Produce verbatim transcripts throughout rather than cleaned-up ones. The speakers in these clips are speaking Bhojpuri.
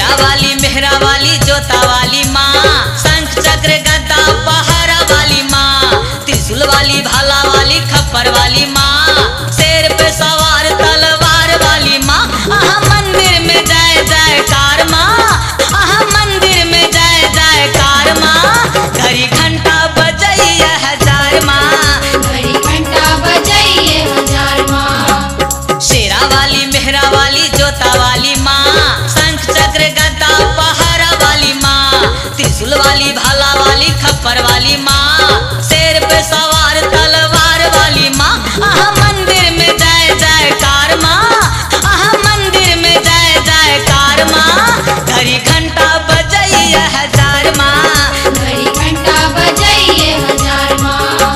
शेरा वाली मेहरा वाली जोता वाली माँ, शंख चक्र गदा पहरा वाली माँ, त्रिशूल वाली भाला वाली खप्पर वाली माँ, शेर पे सवार तलवार वाली माँ। आहा मंदिर में जय जयकार माँ, आहा मंदिर में जय जयकार माँ। घड़ी घंटा बजइए हजार माँ, घड़ी घंटा बजइए हजार माँ। शेरा वाली मेहरा वाली जोता वाली माँ, शंख चक्र गदा पहरा वाली माँ, त्रिशूल वाली भाला वाली खप्पर वाली माँ, शेर पे सवार तलवार वाली माँ। आहा मंदिर में जय जयकार माँ, आहा मंदिर में जय जयकार माँ। घड़ी घंटा बजइए हजार माँ, घड़ी घंटा बजइए हजार माँ।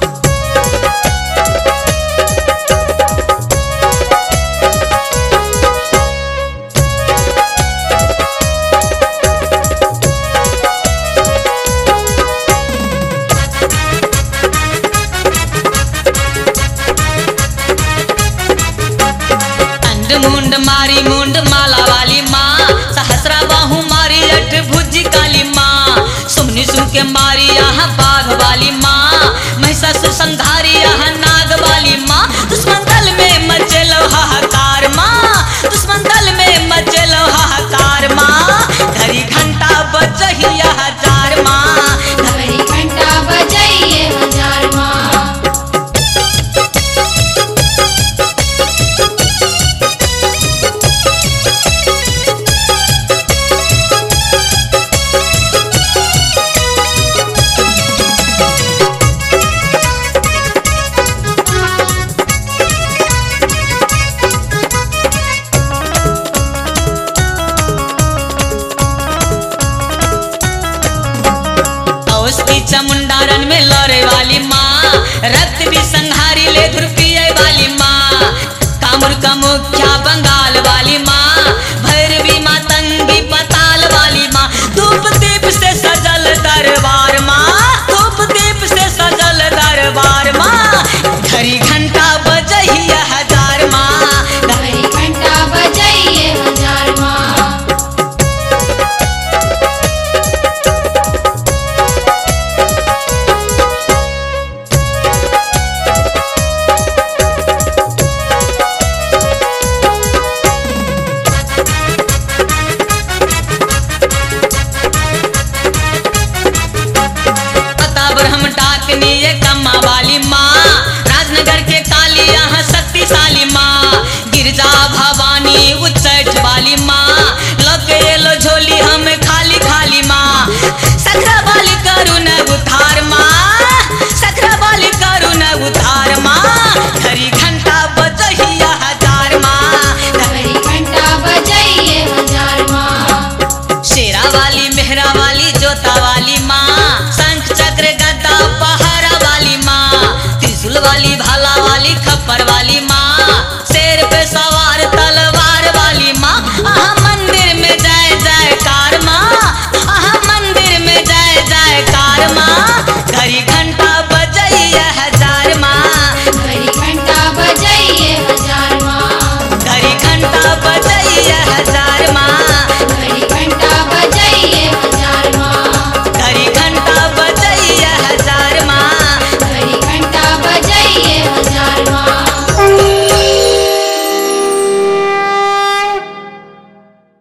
मुंड मारी मुंड माला वाली माँ, सहस्रा बाहू मारी अठ भुजी काली माँ, सुमनी सुन के मारी यहाँ बाघ वाली माँ, महिषासुर संहारी यहाँ नाग वाली माँ। दुश्मन दल में मचे लो हाहाकार माँ, दुश्मन दल में मचे लो हाहाकार माँ। घड़ी घंटा बजही हजार माँ, घड़ी घंटा बजइए हजार माँ। चमुंडारन में लड़े वाली माँ, रक्त भी संहारी ले धुर पिए वाली माँ, कामुर का मुखिया बंगाल वाली माँ, भैरवी मातंगी पताल वाली माँ। धूप दीप से सजल दरबार माँ, धूप दीप से सजल दरबार माँ। घड़ी घंटा बजही हजार माँ, घड़ी घंटा बजइए हजार माँ। ये कम्मा वाली माँ, राजनगर के काली यहाँ शक्तिशाली माँ, गिरजा भवानी उच्चैठ वाली माँ, लगे लो झोली हम खाली खाली माँ। सखरा वाली करुण उद्धार माँ, सखरा वाली करुण उद्धार माँ। घड़ी घंटा बजही हजार माँ, घड़ी घंटा बजइए हजार माँ। शेरा वाली मेहरा वाली जोता वाली माँ, शंख चक्र गदा पहरा वाली माँ, त्रिशूल वाली